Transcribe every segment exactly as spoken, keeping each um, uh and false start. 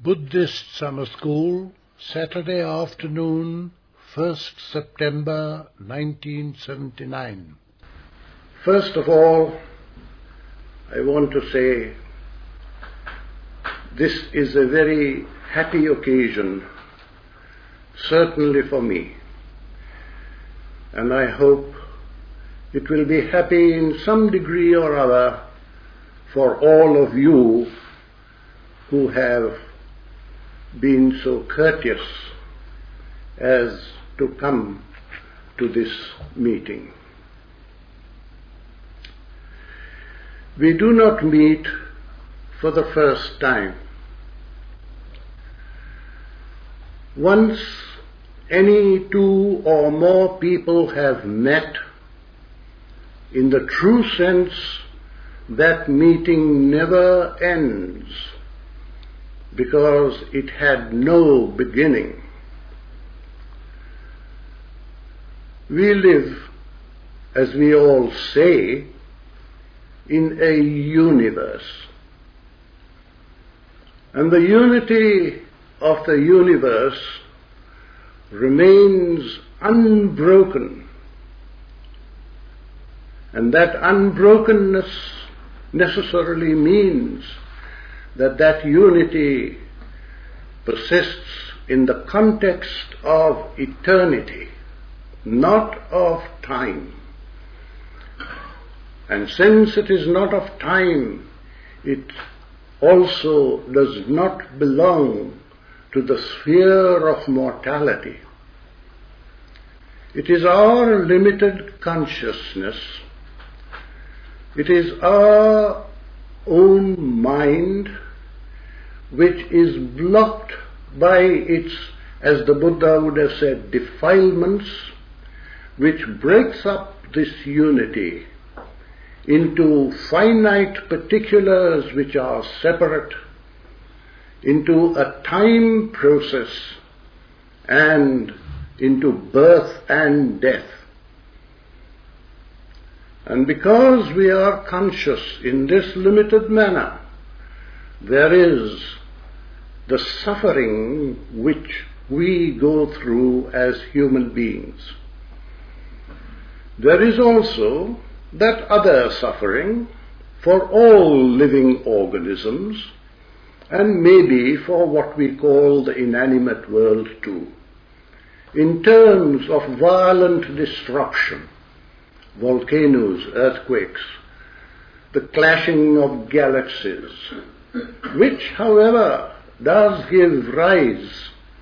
Buddhist Summer School, Saturday afternoon, first September nineteen seventy-nine. First of all, I want to say this is a very happy occasion, certainly for me, and I hope it will be happy in some degree or other for all of you who have been so courteous as to come to this meeting. We do not meet for the first time. Once any two or more people have met, in the true sense, that meeting never ends, because it had no beginning. We live, as we all say, in a universe. And the unity of the universe remains unbroken. And that unbrokenness necessarily means that that unity persists in the context of eternity, not of time. And since it is not of time, it also does not belong to the sphere of mortality. It is our limited consciousness, it is our own mind which is blocked by its, as the Buddha would have said, defilements, which breaks up this unity into finite particulars which are separate, into a time process, and into birth and death. And because we are conscious in this limited manner, there is the suffering which we go through as human beings. There is also that other suffering for all living organisms, and maybe for what we call the inanimate world too, in terms of violent disruption, volcanoes, earthquakes, the clashing of galaxies, which, however, does give rise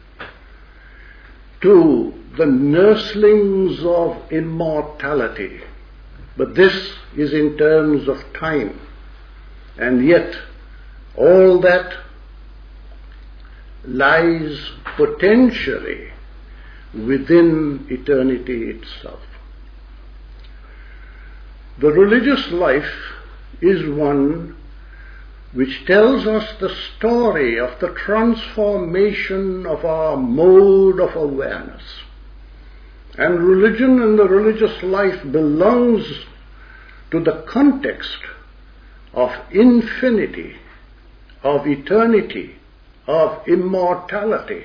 to the nurslings of immortality. But this is in terms of time, and yet all that lies potentially within eternity itself. The religious life is one which tells us the story of the transformation of our mode of awareness. And religion and the religious life belongs to the context of infinity, of eternity, of immortality.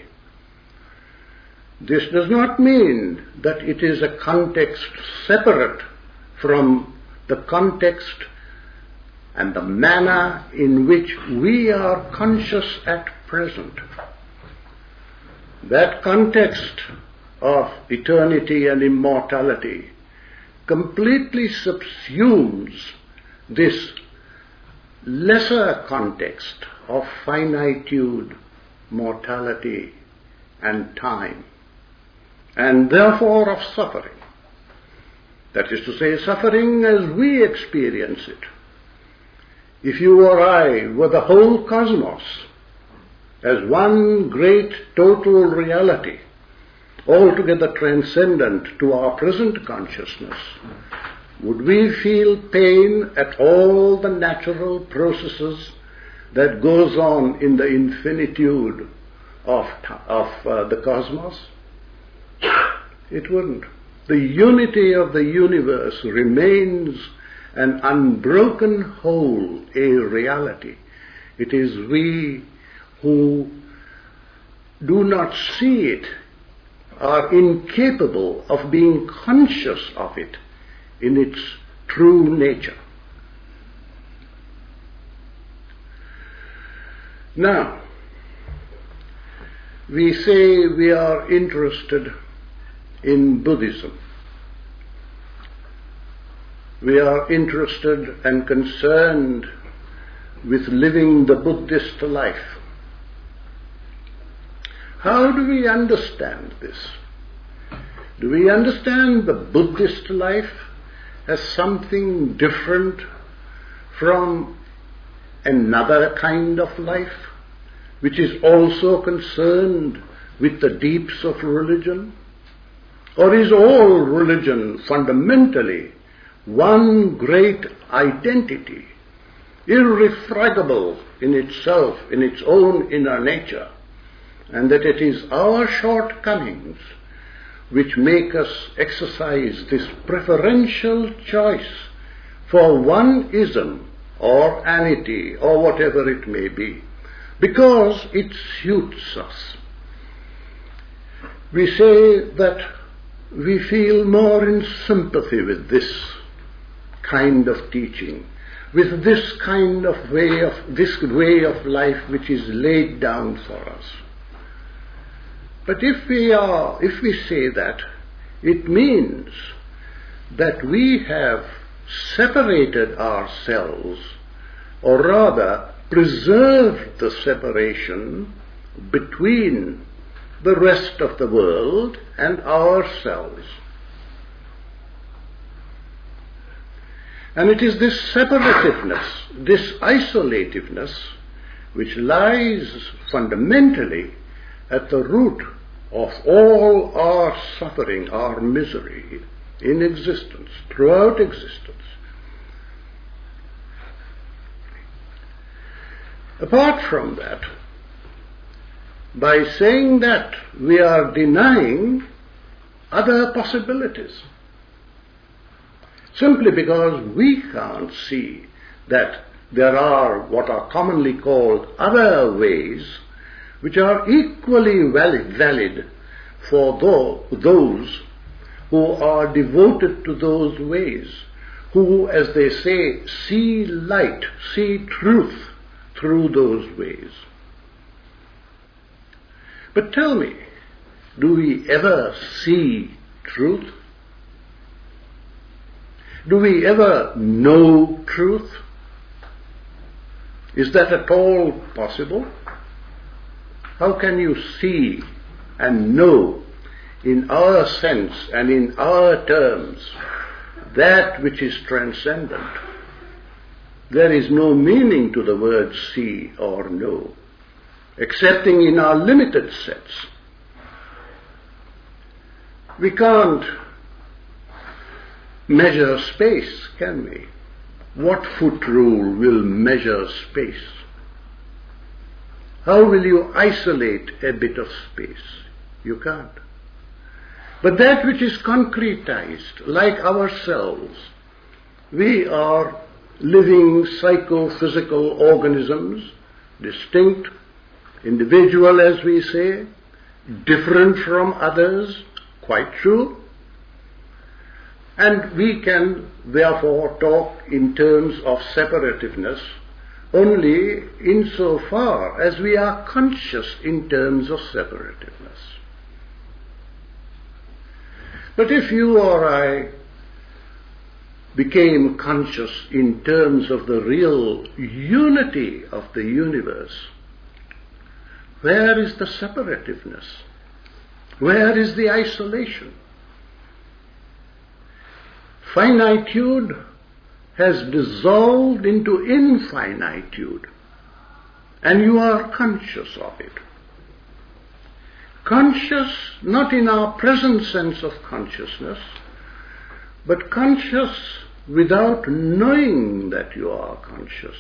This does not mean that it is a context separate from the context and the manner in which we are conscious at present. That context of eternity and immortality completely subsumes this lesser context of finitude, mortality, and time, and therefore of suffering. That is to say, suffering as we experience it. If you or I were the whole cosmos as one great total reality, altogether transcendent to our present consciousness, would we feel pain at all the natural processes that goes on in the infinitude of, of uh, the cosmos? It wouldn't. The unity of the universe remains an unbroken whole, a reality. It is we who do not see it, are incapable of being conscious of it in its true nature. Now, we say we are interested in Buddhism. We are interested and concerned with living the Buddhist life. How do we understand this? Do we understand the Buddhist life as something different from another kind of life, which is also concerned with the deeps of religion? Or is all religion fundamentally one great identity, irrefragable in itself, in its own inner nature, and that it is our shortcomings which make us exercise this preferential choice for one ism or anity or whatever it may be, because it suits us? We say that we feel more in sympathy with this kind of teaching, with this kind of way of, this way of life which is laid down for us. But if we are, if we say that, it means that we have separated ourselves, or rather preserved the separation between the rest of the world and ourselves. And it is this separativeness, this isolativeness, which lies fundamentally at the root of all our suffering, our misery in existence, throughout existence. Apart from that, by saying that, we are denying other possibilities, simply because we can't see that there are what are commonly called other ways which are equally valid, valid for those who are devoted to those ways, who, as they say, see light, see truth through those ways. But tell me, do we ever see truth? Do we ever know truth? Is that at all possible? How can you see and know in our sense and in our terms that which is transcendent? There is no meaning to the word see or know, excepting in our limited sense. We can't measure space, can we? What foot rule will measure space? How will you isolate a bit of space? You can't. But that which is concretized, like ourselves, we are living psychophysical organisms, distinct, individual, as we say, different from others, quite true. And we can therefore talk in terms of separativeness only insofar as we are conscious in terms of separativeness. But if you or I became conscious in terms of the real unity of the universe, where is the separativeness? Where is the isolation? Finitude has dissolved into infinitude, and you are conscious of it. Conscious not in our present sense of consciousness, but conscious without knowing that you are conscious.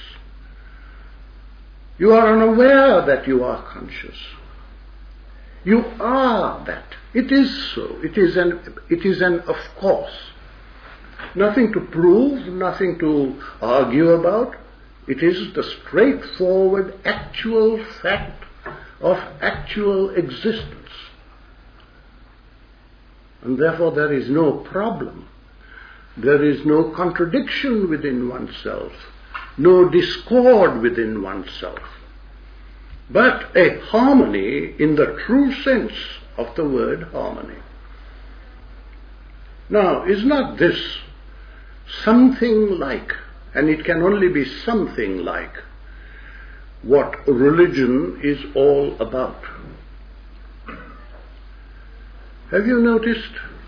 You are unaware that you are conscious. You are that. It is so. It is an, it is an of course. Nothing to prove, nothing to argue about. It is the straightforward, actual fact of actual existence. And therefore there is no problem. There is no contradiction within oneself, no discord within oneself, but a harmony in the true sense of the word harmony. Now, is not this something like, and it can only be something like, what religion is all about? Have you noticed,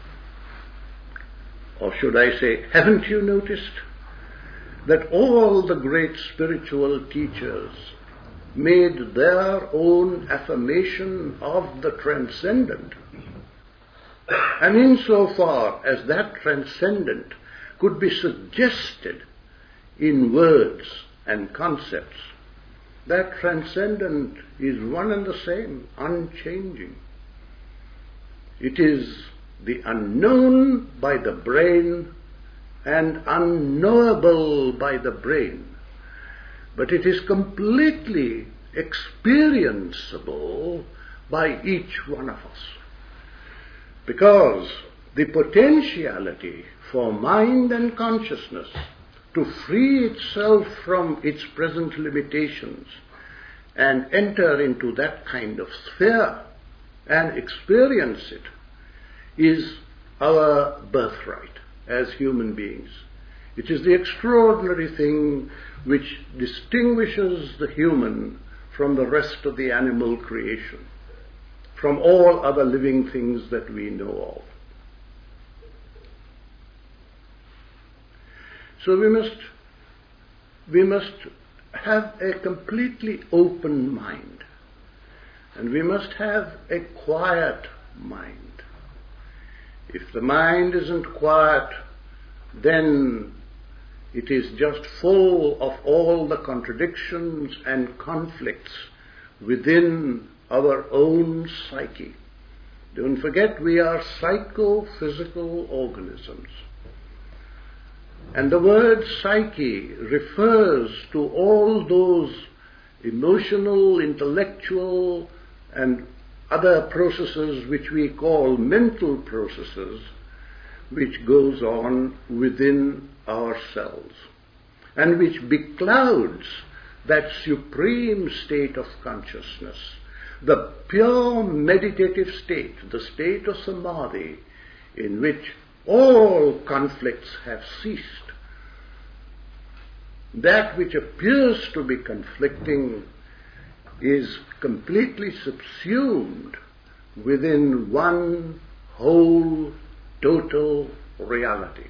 or should I say, haven't you noticed, that all the great spiritual teachers made their own affirmation of the transcendent? And insofar as that transcendent could be suggested in words and concepts, that transcendent is one and the same, unchanging. It is the unknown by the brain and unknowable by the brain, but it is completely experienceable by each one of us. Because the potentiality for mind and consciousness to free itself from its present limitations and enter into that kind of sphere and experience it is our birthright as human beings. It is the extraordinary thing which distinguishes the human from the rest of the animal creation, from all other living things that we know of. So we must, we must have a completely open mind, and we must have a quiet mind. If the mind isn't quiet, then it is just full of all the contradictions and conflicts within our own psyche. Don't forget, we are psychophysical organisms. And the word psyche refers to all those emotional, intellectual, and other processes which we call mental processes, which goes on within ourselves, and which beclouds that supreme state of consciousness, the pure meditative state, the state of samadhi, in which all conflicts have ceased. That which appears to be conflicting is completely subsumed within one whole, total reality.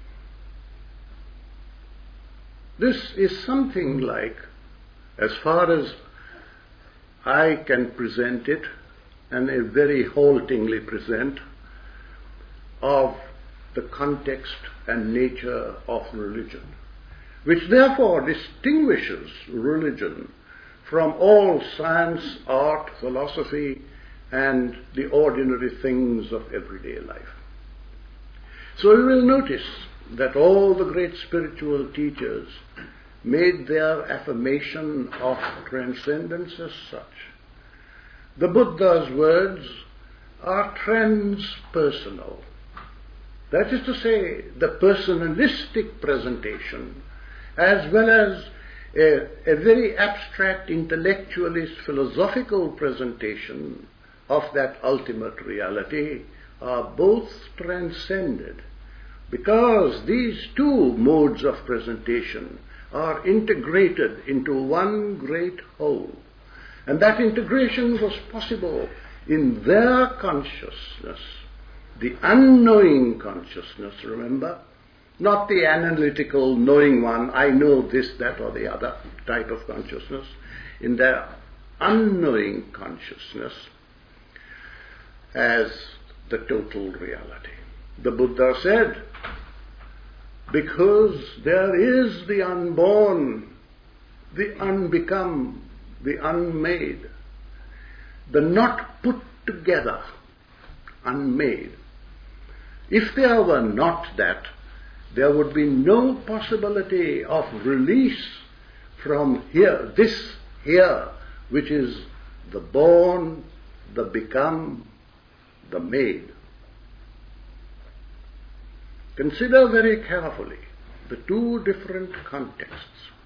This is something like, as far as I can present it, and a very haltingly present, of the context and nature of religion, which therefore distinguishes religion from all science, art, philosophy, and the ordinary things of everyday life. So we will notice that all the great spiritual teachers made their affirmation of transcendence as such. The Buddha's words are transpersonal. That is to say, the personalistic presentation, as well as a, a very abstract, intellectualist, philosophical presentation of that ultimate reality, are both transcended, because these two modes of presentation are integrated into one great whole. And that integration was possible in their consciousness, the unknowing consciousness, remember, not the analytical knowing one, I know this, that, or the other type of consciousness, in their unknowing consciousness as the total reality. The Buddha said, because there is the unborn, the unbecome, the unmade, the not put together, unmade. If there were not that, there would be no possibility of release from here, this here, which is the born, the become, the made. Consider very carefully the two different contexts.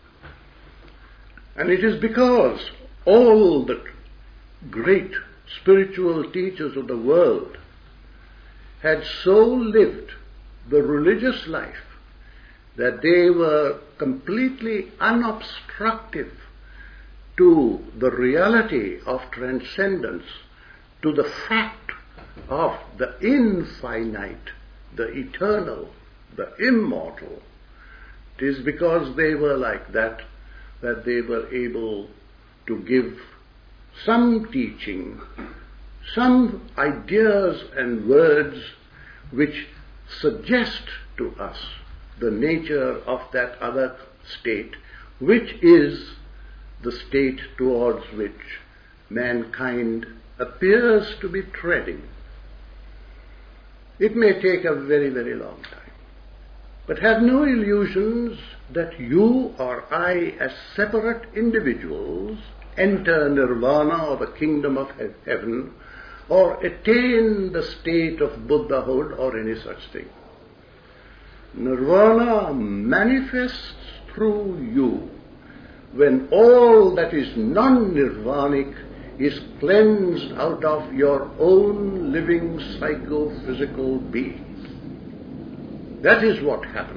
And it is because all the great spiritual teachers of the world had so lived the religious life that they were completely unobstructive to the reality of transcendence, to the fact of the infinite, the eternal, the immortal. It is because they were like that that they were able to give some teaching, some ideas and words which suggest to us the nature of that other state, which is the state towards which mankind appears to be treading. It may take a very, very long time. But have no illusions that you or I, as separate individuals, enter nirvana or the kingdom of he- heaven, or attain the state of Buddhahood or any such thing. Nirvana manifests through you when all that is non-nirvanic is cleansed out of your own living psychophysical being. That is what happens.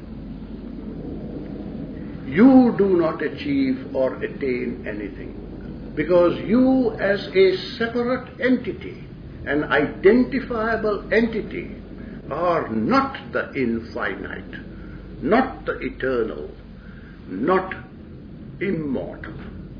You do not achieve or attain anything because you as a separate entity, an identifiable entity, are not the infinite, not the eternal, not immortal.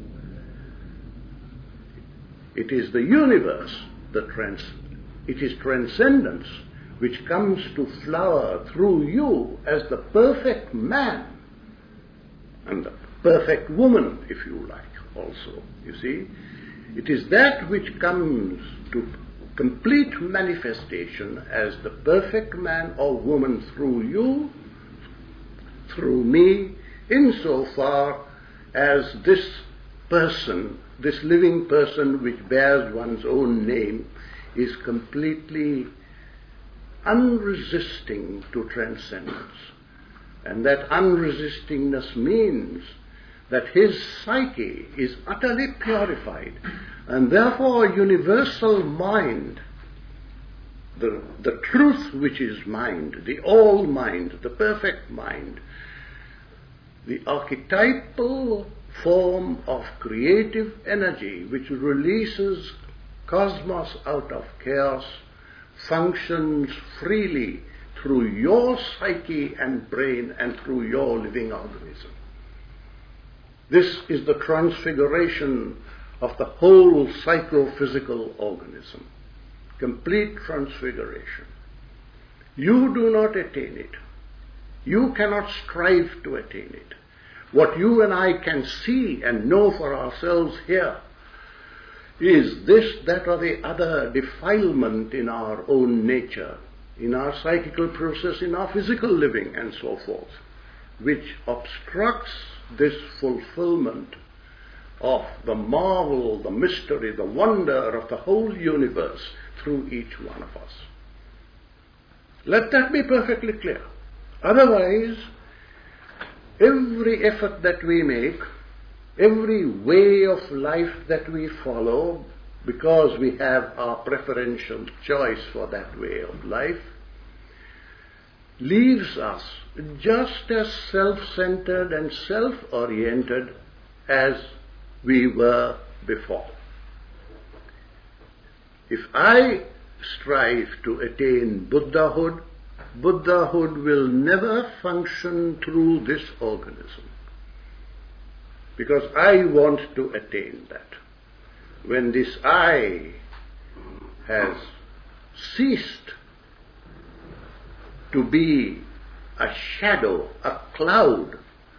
It is the universe, the trans, it is transcendence which comes to flower through you as the perfect man and the perfect woman, if you like, also. You see, it is that which comes to complete manifestation as the perfect man or woman through you, through me, insofar as this person, this living person which bears one's own name, is completely unresisting to transcendence. And that unresistingness means that his psyche is utterly purified, and therefore universal mind, the, the truth which is mind, the all mind, the perfect mind, the archetypal form of creative energy which releases cosmos out of chaos, functions freely through your psyche and brain and through your living organism. This is the transfiguration of the whole psychophysical organism. Complete transfiguration. You do not attain it. You cannot strive to attain it. What you and I can see and know for ourselves here is this, that, or the other defilement in our own nature, in our psychical process, in our physical living, and so forth, which obstructs this fulfillment of the marvel, the mystery, the wonder of the whole universe through each one of us. Let that be perfectly clear. Otherwise, every effort that we make, every way of life that we follow, because we have our preferential choice for that way of life, leaves us just as self-centered and self-oriented as we were before. If I strive to attain Buddhahood, Buddhahood will never function through this organism, because I want to attain that. When this I has ceased to be a shadow, a cloud,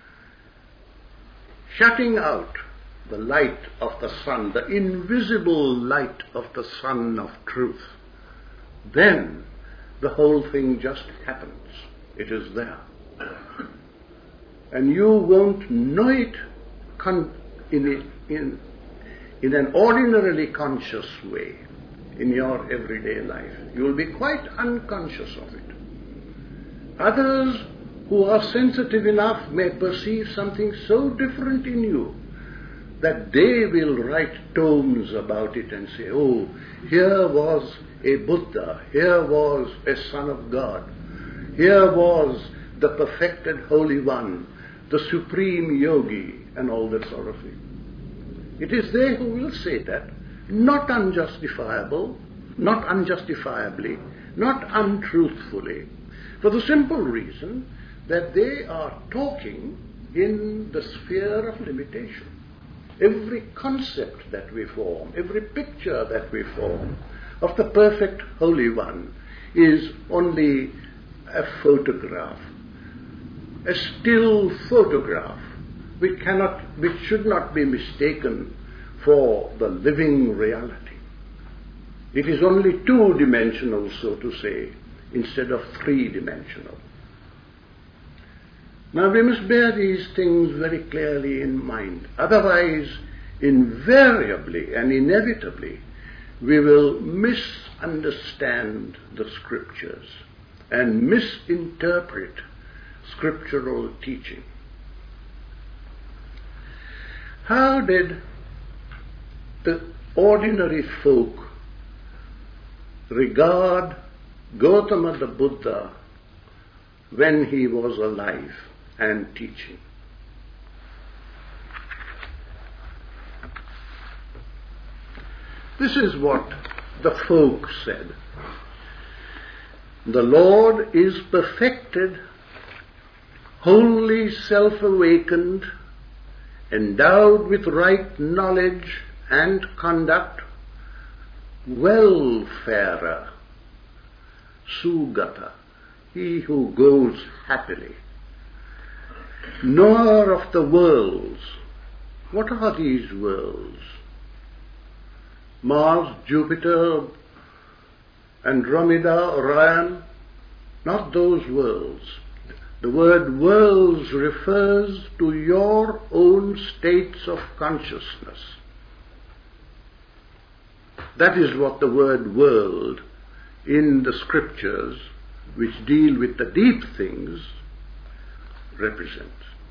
shutting out the light of the sun, the invisible light of the sun of truth, then the whole thing just happens. It is there. And you won't know it con- in, in, in an ordinarily conscious way in your everyday life. You will be quite unconscious of it. Others who are sensitive enough may perceive something so different in you that they will write tomes about it and say, oh, here was a Buddha, here was a Son of God, here was the perfected Holy One, the Supreme Yogi, and all that sort of thing. It is they who will say that, not unjustifiable, not unjustifiably, not untruthfully, for the simple reason that they are talking in the sphere of limitation. Every concept that we form, every picture that we form of the perfect Holy One is only a photograph, a still photograph, which cannot, which should not be mistaken for the living reality. It is only two-dimensional, so to say, instead of three-dimensional. Now we must bear these things very clearly in mind. Otherwise, invariably and inevitably, we will misunderstand the Scriptures and misinterpret scriptural teaching. How did the ordinary folk regard Gautama the Buddha when he was alive and teaching? This is what the folk said. The Lord is perfected, wholly self-awakened, endowed with right knowledge and conduct, welfarer, Sugata, he who goes happily, knower of the worlds. What are these worlds? Mars, Jupiter, Andromeda, Orion? Not those worlds. The word worlds refers to your own states of consciousness. That is what the word world in the Scriptures, which deal with the deep things, represents.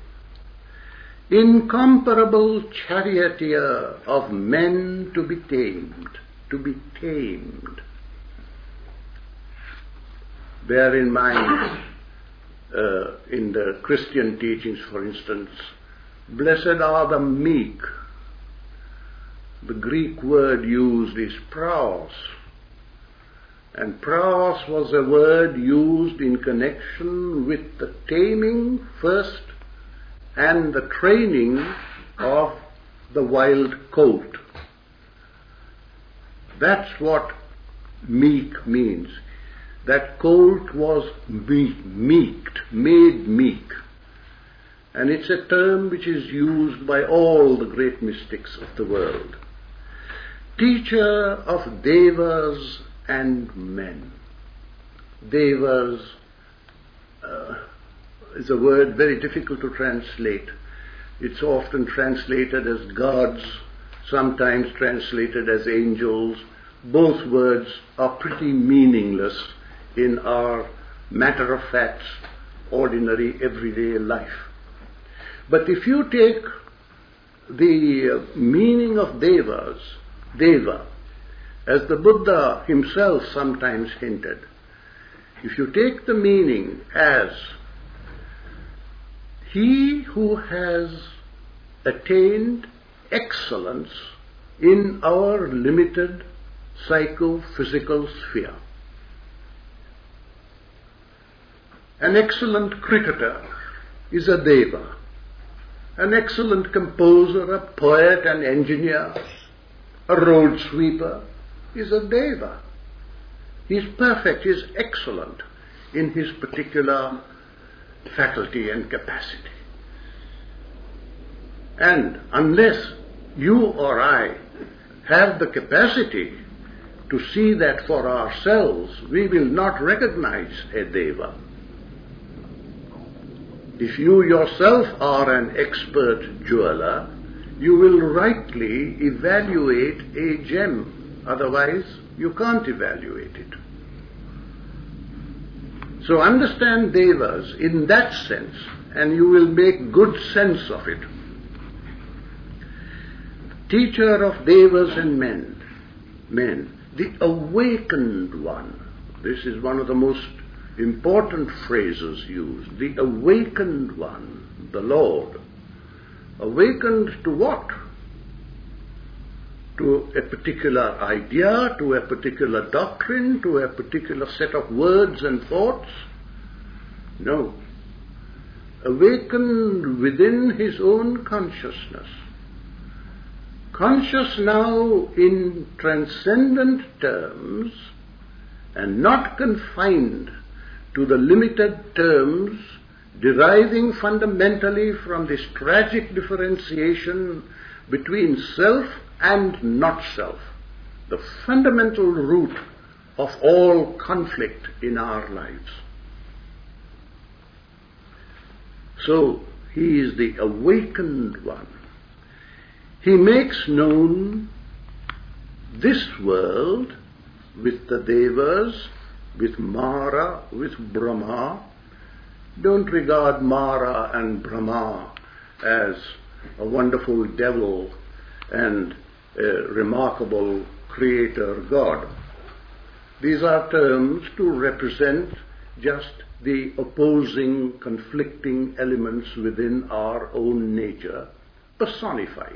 Incomparable charioteer of men to be tamed, to be tamed. Bear in mind, uh, in the Christian teachings, for instance, blessed are the meek. The Greek word used is praos. And praos was a word used in connection with the taming first and the training of the wild colt. That's what meek means. That colt was meek, meeked, made meek. And it's a term which is used by all the great mystics of the world. Teacher of devas and men. Devas uh, is a word very difficult to translate. It's often translated as gods, sometimes translated as angels. Both words are pretty meaningless in our matter-of-fact, ordinary, everyday life. But if you take the meaning of devas, deva, as the Buddha himself sometimes hinted, if you take the meaning as he who has attained excellence in our limited psychophysical sphere, an excellent cricketer is a deva, an excellent composer, a poet, an engineer, a road sweeper is a deva. He is perfect, he is excellent in his particular faculty and capacity. And unless you or I have the capacity to see that for ourselves, we will not recognize a deva. If you yourself are an expert jeweler, you will rightly evaluate a gem. Otherwise, you can't evaluate it. So understand devas in that sense, and you will make good sense of it. Teacher of devas and men, men, the awakened one. This is one of the most important phrases used. The awakened one, the Lord. Awakened to what? To a particular idea, to a particular doctrine, to a particular set of words and thoughts? No. Awakened within his own consciousness. Conscious now in transcendent terms and not confined to the limited terms deriving fundamentally from this tragic differentiation between self and not self, the fundamental root of all conflict in our lives. So, he is the awakened one. He makes known this world with the devas, with Mara, with Brahma. Don't regard Mara and Brahma as a wonderful devil and a remarkable creator God. These are terms to represent just the opposing, conflicting elements within our own nature, personified.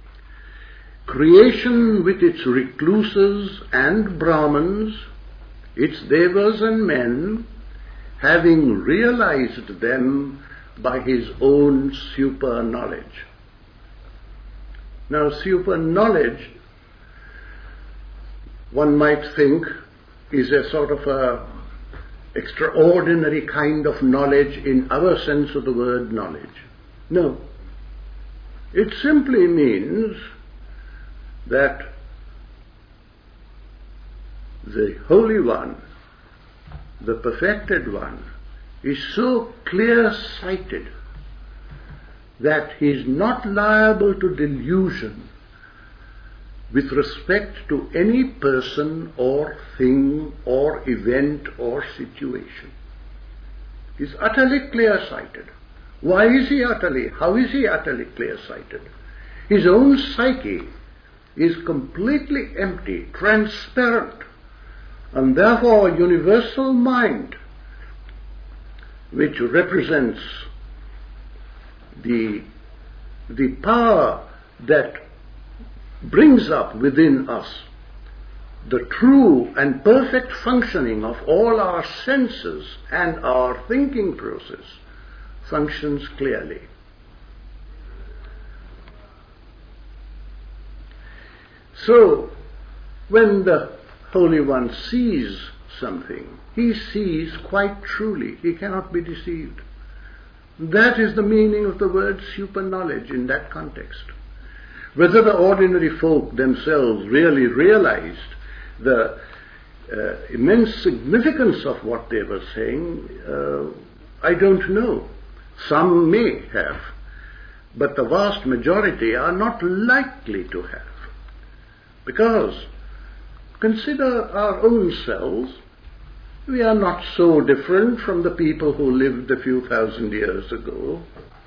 Creation with its recluses and Brahmins, its devas and men, having realized them by his own super-knowledge. Now, super-knowledge, one might think, is a sort of a extraordinary kind of knowledge in our sense of the word knowledge. No. It simply means that the Holy One, the perfected one, is so clear-sighted that he is not liable to delusion with respect to any person or thing or event or situation. He is utterly clear-sighted. Why is he utterly, how is he utterly clear-sighted? His own psyche is completely empty, transparent, and therefore a universal mind which represents the, the power that brings up within us the true and perfect functioning of all our senses and our thinking process, functions clearly. So, when the Holy One sees something, he sees quite truly. He cannot be deceived. That is the meaning of the word super-knowledge in that context. Whether the ordinary folk themselves really realized the uh, immense significance of what they were saying, uh, I don't know. Some may have, but the vast majority are not likely to have. Because, consider our own selves. We are not so different from the people who lived a few thousand years ago.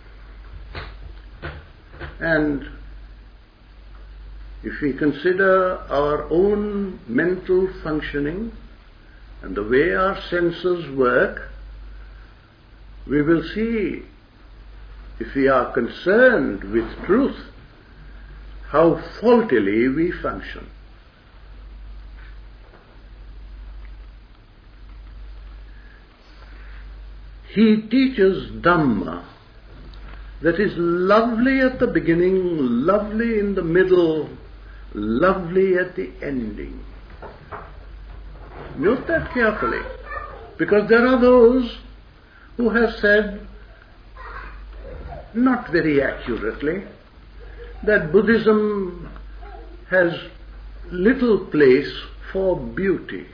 And if we consider our own mental functioning and the way our senses work, we will see, if we are concerned with truth, how faultily we function. He teaches Dhamma that is lovely at the beginning, lovely in the middle, lovely at the ending. Note that carefully, because there are those who have said, not very accurately, that Buddhism has little place for beauty.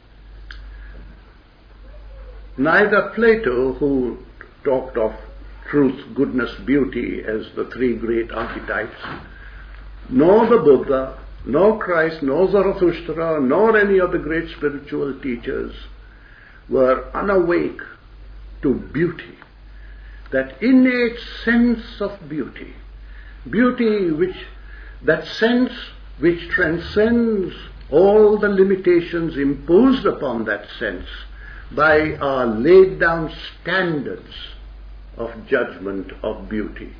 Neither Plato, who talked of truth, goodness, beauty as the three great archetypes, nor the Buddha, nor Christ, nor Zarathustra, nor any of the great spiritual teachers were unawake to beauty, that innate sense of beauty, beauty which, that sense which transcends all the limitations imposed upon that sense by our laid down standards of judgment of beauty.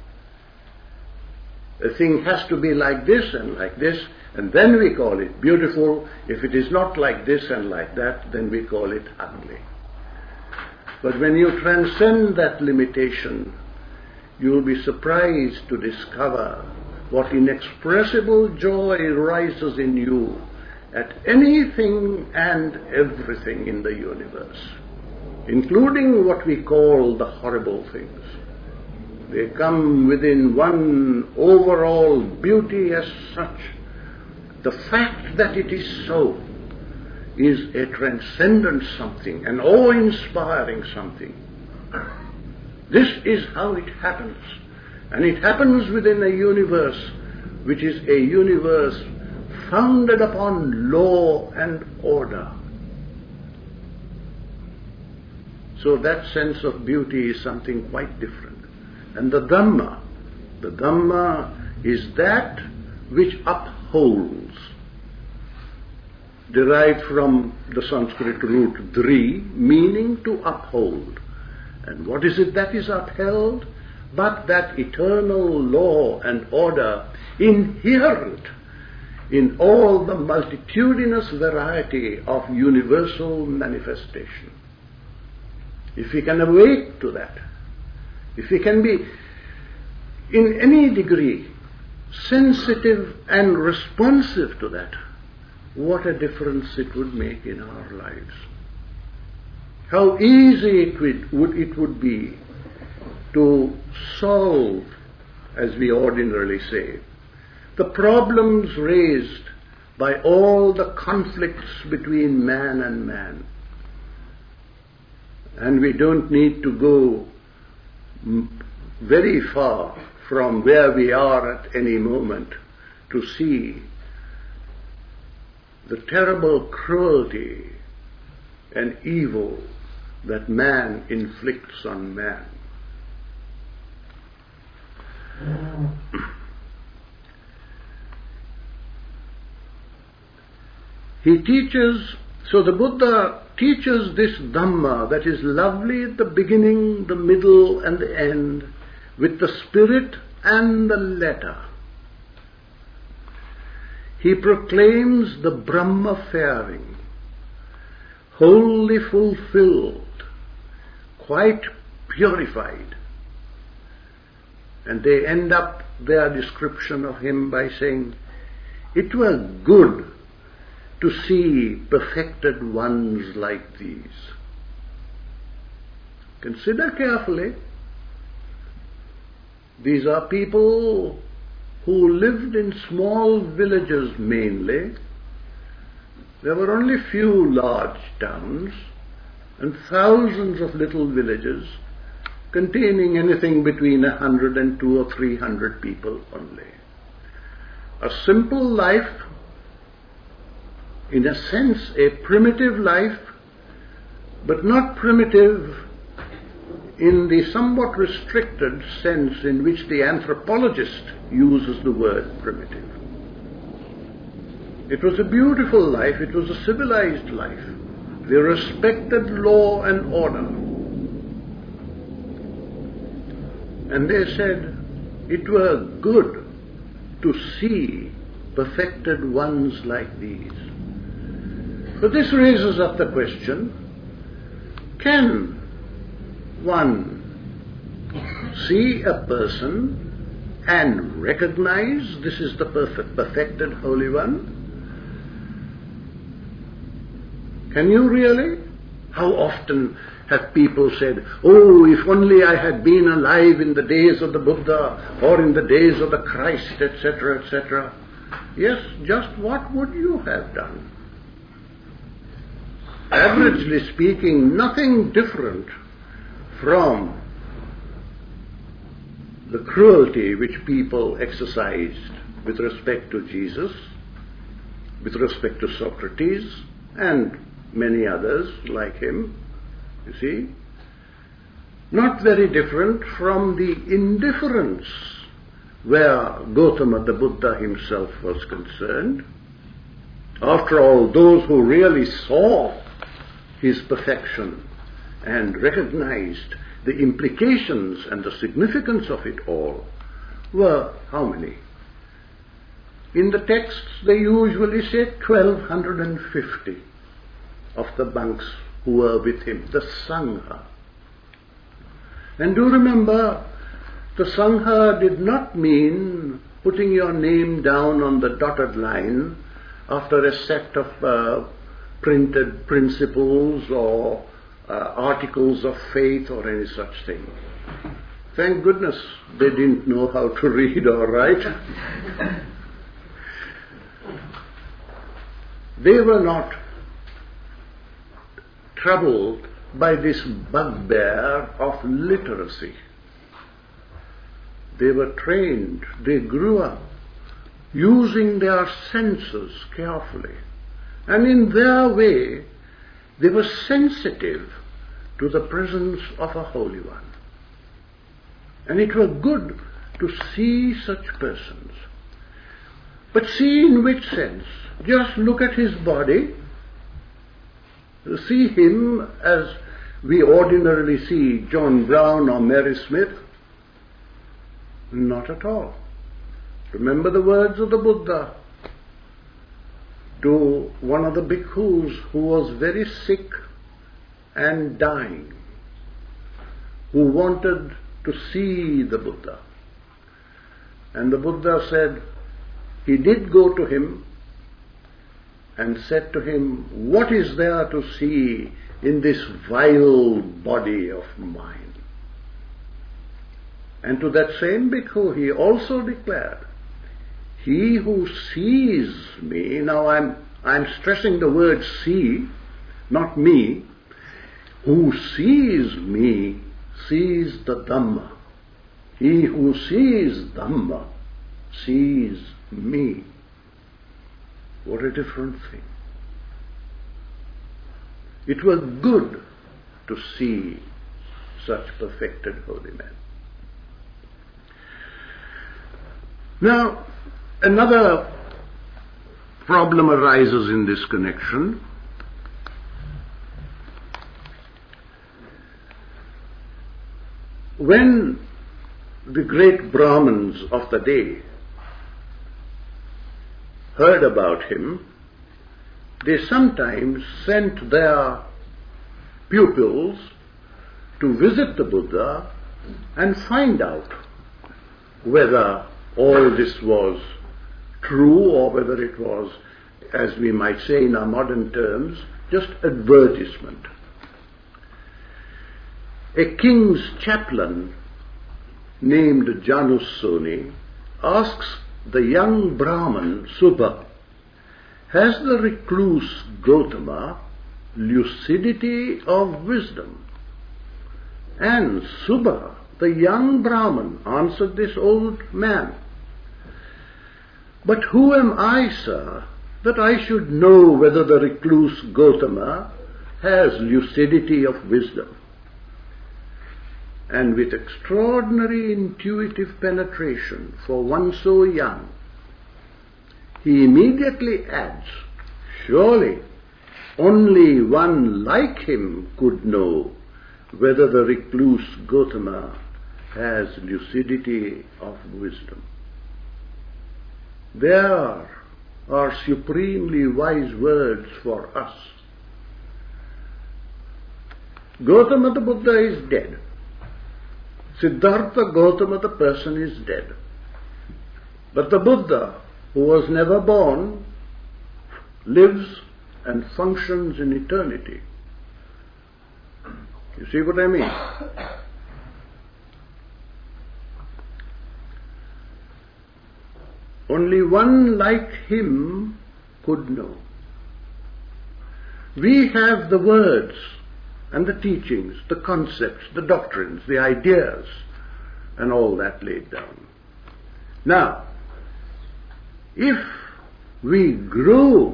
A thing has to be like this and like this, and then we call it beautiful. If it is not like this and like that, then we call it ugly. But when you transcend that limitation, you will be surprised to discover what inexpressible joy rises in you at anything and everything in the universe, including what we call the horrible things. They come within one overall beauty as such. The fact that it is so is a transcendent something, an awe-inspiring something. This is how it happens. And it happens within a universe which is a universe founded upon law and order. So that sense of beauty is something quite different. And the Dhamma, the Dhamma is that which upholds, derived from the Sanskrit root dri, meaning to uphold. And what is it that is upheld? But that eternal law and order inherent in all the multitudinous variety of universal manifestation. If we can awake to that, if we can be in any degree sensitive and responsive to that, what a difference it would make in our lives. How easy it would, would, it would be to solve, as we ordinarily say, the problems raised by all the conflicts between man and man. And we don't need to go very far from where we are at any moment to see the terrible cruelty and evil that man inflicts on man. He teaches, so the Buddha teaches this Dhamma that is lovely at the beginning, the middle and the end, with the spirit and the letter. He proclaims the Brahma faring, wholly fulfilled, quite purified. And they end up their description of him by saying, it were good to see perfected ones like these. Consider carefully. These are people who lived in small villages mainly. There were only few large towns and thousands of little villages containing anything between a hundred and two or three hundred people only. A simple life, in a sense a primitive life, but not primitive in the somewhat restricted sense in which the anthropologist uses the word primitive. It was a beautiful life, it was a civilized life. They respected law and order. And they said, it were good to see perfected ones like these. But this raises up the question, can one see a person and recognize this is the perfect, perfected Holy One? Can you really? How often have people said, oh, if only I had been alive in the days of the Buddha or in the days of the Christ, et cetera, et cetera. Yes, just what would you have done? Averagely speaking, nothing different from the cruelty which people exercised with respect to Jesus, with respect to Socrates, and many others like him, you see, not very different from the indifference where Gautama the Buddha himself was concerned. After all, those who really saw his perfection and recognized the implications and the significance of it all were how many? In the texts they usually say twelve fifty of the monks who were with him, the Sangha. And do remember, the Sangha did not mean putting your name down on the dotted line after a set of uh, printed principles or uh, articles of faith or any such thing. Thank goodness they didn't know how to read or write. They were not troubled by this bugbear of literacy. They were trained, they grew up using their senses carefully. And in their way, they were sensitive to the presence of a Holy One. And it was good to see such persons. But see in which sense? Just look at his body, see him as we ordinarily see John Brown or Mary Smith? Not at all. Remember the words of the Buddha to one of the bhikkhus who was very sick and dying, who wanted to see the Buddha. And the Buddha said, he did go to him and said to him, what is there to see in this vile body of mine? And to that same bhikkhu he also declared, he who sees me, now I'm, I'm stressing the word see, not me, who sees me sees the Dhamma. He who sees Dhamma sees me. What a different thing. It was good to see such perfected holy men. Now, another problem arises in this connection. When the great Brahmins of the day heard about him, they sometimes sent their pupils to visit the Buddha and find out whether all this was true or whether it was, as we might say in our modern terms, just advertisement. A king's chaplain named Janusoni asks the young Brahmin Subha, has the recluse Gautama lucidity of wisdom? And Subha, the young Brahmin, answered this old man, but who am I, sir, that I should know whether the recluse Gautama has lucidity of wisdom? And with extraordinary intuitive penetration for one so young, he immediately adds, surely only one like him could know whether the recluse Gautama has lucidity of wisdom. There are supremely wise words for us. Gautama the Buddha is dead. Siddhartha Gautama the person is dead. But the Buddha, who was never born, lives and functions in eternity. You see what I mean? Only one like him could know. We have the words and the teachings, the concepts, the doctrines, the ideas, and all that laid down. Now, if we grow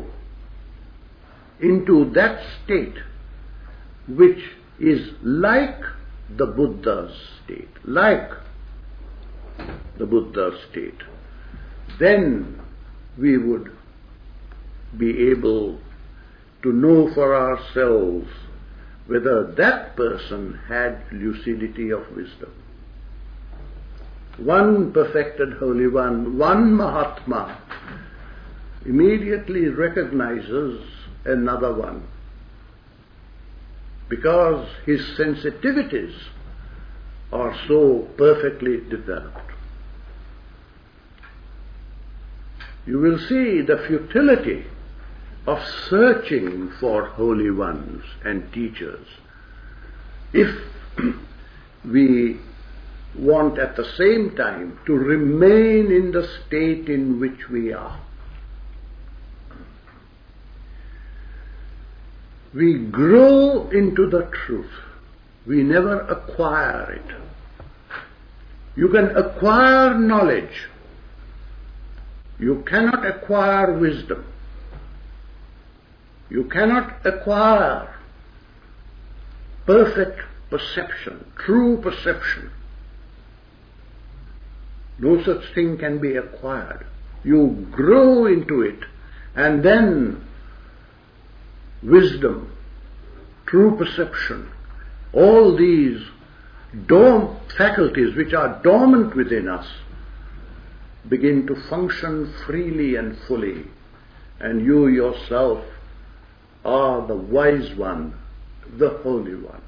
into that state which is like the Buddha's state, like the Buddha's state, then we would be able to know for ourselves whether that person had lucidity of wisdom. One perfected holy one, one Mahatma, immediately recognizes another one because his sensitivities are so perfectly developed. You will see the futility of searching for holy ones and teachers if we want at the same time to remain in the state in which we are. We grow into the truth. We never acquire it. You can acquire knowledge. You cannot acquire wisdom. You cannot acquire perfect perception, true perception. No such thing can be acquired. You grow into it, and then wisdom, true perception, all these dorm faculties which are dormant within us begin to function freely and fully, and you yourself are the wise one, the holy one.